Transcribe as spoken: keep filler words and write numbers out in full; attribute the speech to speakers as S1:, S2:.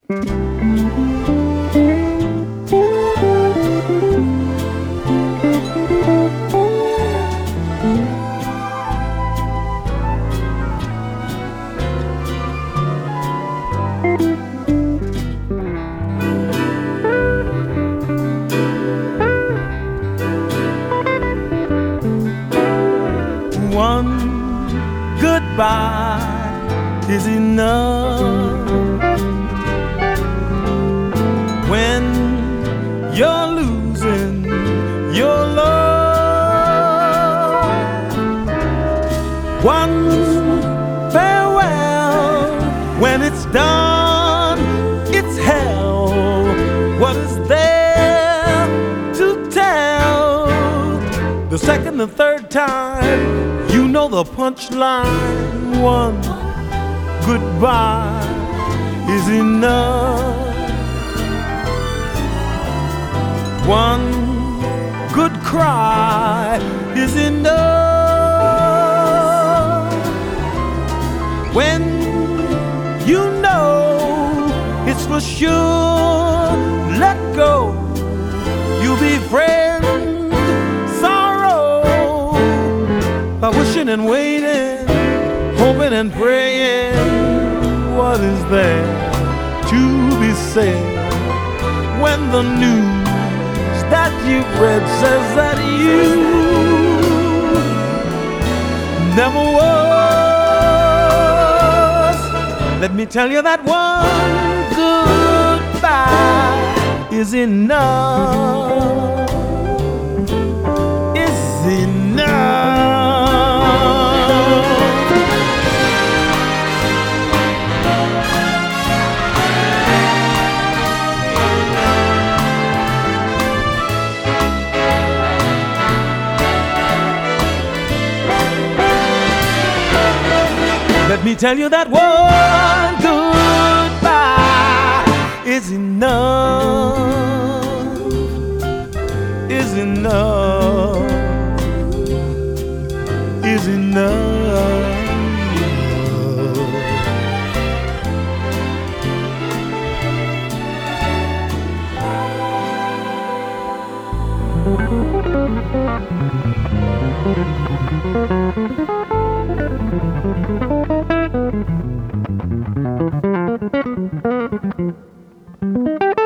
S1: One goodbye is enough when you're losing your love. One farewell, when it's done, it's hell. What is there to tell? The second and third time, you know the punchline. One goodbye is enough. One good cry is enough. When you know it's for sure, let go. You'll be friends. By wishing and waiting, hoping and praying, what is there to be said when the news that you've read says that you never was? Let me tell you that one goodbye is enough, is enough. Let me tell you that one goodbye is enough, is enough, is enough. Thank you.